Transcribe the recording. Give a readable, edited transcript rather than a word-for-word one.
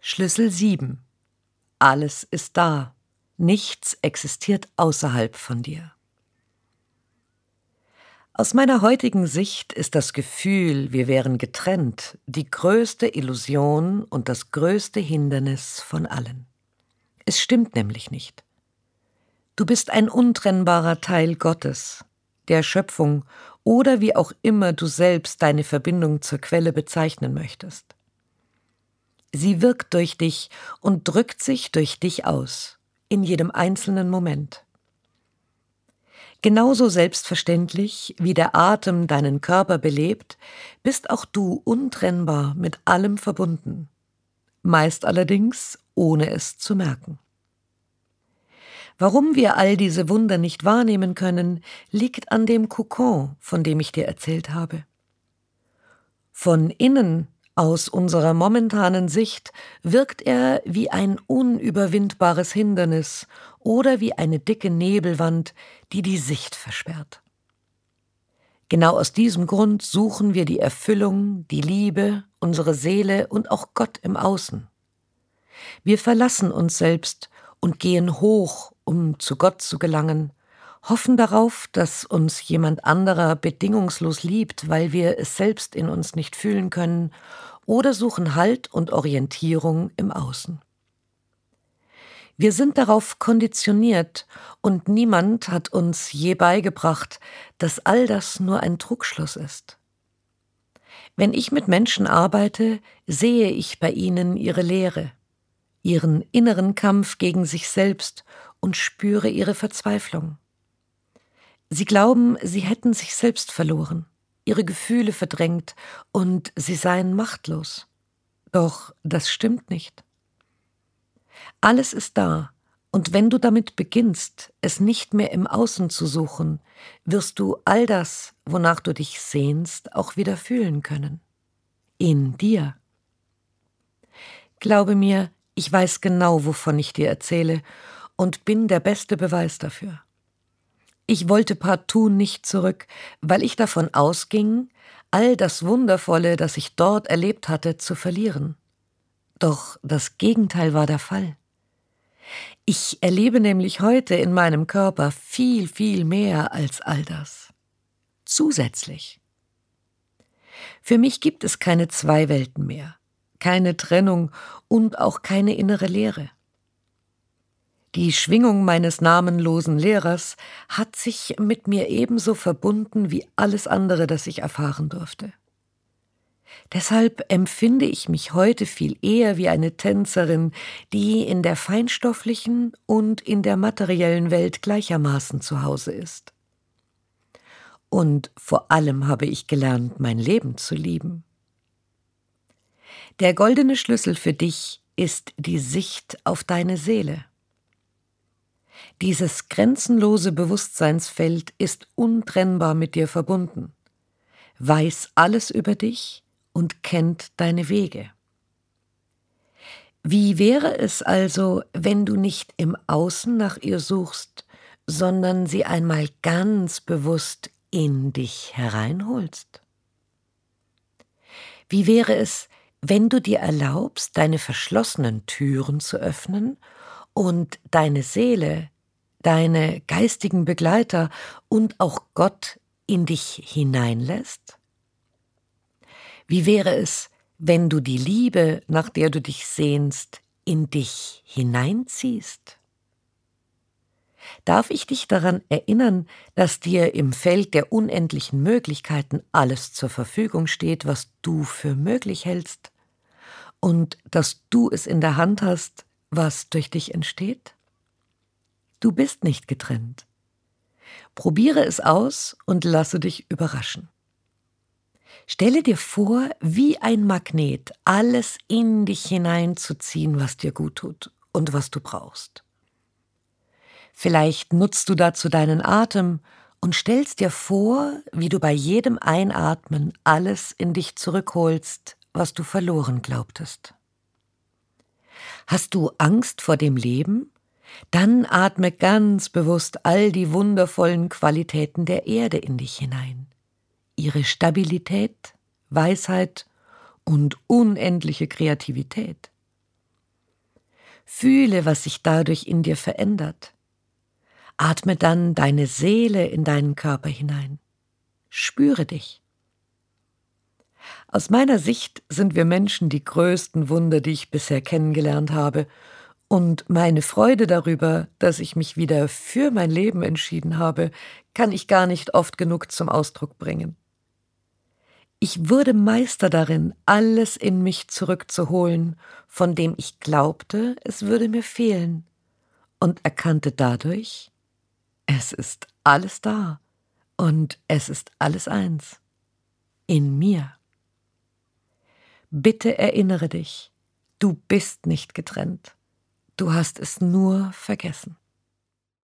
Schlüssel 7. Alles ist da. Nichts existiert außerhalb von dir. Aus meiner heutigen Sicht ist das Gefühl, wir wären getrennt, die größte Illusion und das größte Hindernis von allen. Es stimmt nämlich nicht. Du bist ein untrennbarer Teil Gottes, der Schöpfung oder wie auch immer du selbst deine Verbindung zur Quelle bezeichnen möchtest. Sie wirkt durch dich und drückt sich durch dich aus, in jedem einzelnen Moment. Genauso selbstverständlich, wie der Atem deinen Körper belebt, bist auch du untrennbar mit allem verbunden, meist allerdings ohne es zu merken. Warum wir all diese Wunder nicht wahrnehmen können, liegt an dem Kokon, von dem ich dir erzählt habe. Von innen, aus unserer momentanen Sicht, wirkt er wie ein unüberwindbares Hindernis oder wie eine dicke Nebelwand, die die Sicht versperrt. Genau aus diesem Grund suchen wir die Erfüllung, die Liebe, unsere Seele und auch Gott im Außen. Wir verlassen uns selbst und gehen hoch, um zu Gott zu gelangen, hoffen darauf, dass uns jemand anderer bedingungslos liebt, weil wir es selbst in uns nicht fühlen können, oder suchen Halt und Orientierung im Außen. Wir sind darauf konditioniert und niemand hat uns je beigebracht, dass all das nur ein Trugschluss ist. Wenn ich mit Menschen arbeite, sehe ich bei ihnen ihre Leere, ihren inneren Kampf gegen sich selbst und spüre ihre Verzweiflung. Sie glauben, sie hätten sich selbst verloren, ihre Gefühle verdrängt und sie seien machtlos. Doch das stimmt nicht. Alles ist da, und wenn du damit beginnst, es nicht mehr im Außen zu suchen, wirst du all das, wonach du dich sehnst, auch wieder fühlen können. In dir. Glaube mir, ich weiß genau, wovon ich dir erzähle und bin der beste Beweis dafür. Ich wollte partout nicht zurück, weil ich davon ausging, all das Wundervolle, das ich dort erlebt hatte, zu verlieren. Doch das Gegenteil war der Fall. Ich erlebe nämlich heute in meinem Körper viel, viel mehr als all das. Zusätzlich. Für mich gibt es keine zwei Welten mehr, keine Trennung und auch keine innere Leere. Die Schwingung meines namenlosen Lehrers hat sich mit mir ebenso verbunden wie alles andere, das ich erfahren durfte. Deshalb empfinde ich mich heute viel eher wie eine Tänzerin, die in der feinstofflichen und in der materiellen Welt gleichermaßen zu Hause ist. Und vor allem habe ich gelernt, mein Leben zu lieben. Der goldene Schlüssel für dich ist die Sicht auf deine Seele. Dieses grenzenlose Bewusstseinsfeld ist untrennbar mit dir verbunden, weiß alles über dich und kennt deine Wege. Wie wäre es also, wenn du nicht im Außen nach ihr suchst, sondern sie einmal ganz bewusst in dich hereinholst? Wie wäre es, wenn du dir erlaubst, deine verschlossenen Türen zu öffnen und deine Seele, deine geistigen Begleiter und auch Gott in dich hineinlässt? Wie wäre es, wenn du die Liebe, nach der du dich sehnst, in dich hineinziehst? Darf ich dich daran erinnern, dass dir im Feld der unendlichen Möglichkeiten alles zur Verfügung steht, was du für möglich hältst, und dass du es in der Hand hast, was durch dich entsteht? Du bist nicht getrennt. Probiere es aus und lasse dich überraschen. Stelle dir vor, wie ein Magnet alles in dich hineinzuziehen, was dir gut tut und was du brauchst. Vielleicht nutzt du dazu deinen Atem und stellst dir vor, wie du bei jedem Einatmen alles in dich zurückholst, was du verloren glaubtest. Hast du Angst vor dem Leben? Dann atme ganz bewusst all die wundervollen Qualitäten der Erde in dich hinein. Ihre Stabilität, Weisheit und unendliche Kreativität. Fühle, was sich dadurch in dir verändert. Atme dann deine Seele in deinen Körper hinein. Spüre dich. Aus meiner Sicht sind wir Menschen die größten Wunder, die ich bisher kennengelernt habe, und meine Freude darüber, dass ich mich wieder für mein Leben entschieden habe, kann ich gar nicht oft genug zum Ausdruck bringen. Ich wurde Meister darin, alles in mich zurückzuholen, von dem ich glaubte, es würde mir fehlen, und erkannte dadurch, es ist alles da und es ist alles eins. In mir. Bitte erinnere dich, du bist nicht getrennt. Du hast es nur vergessen.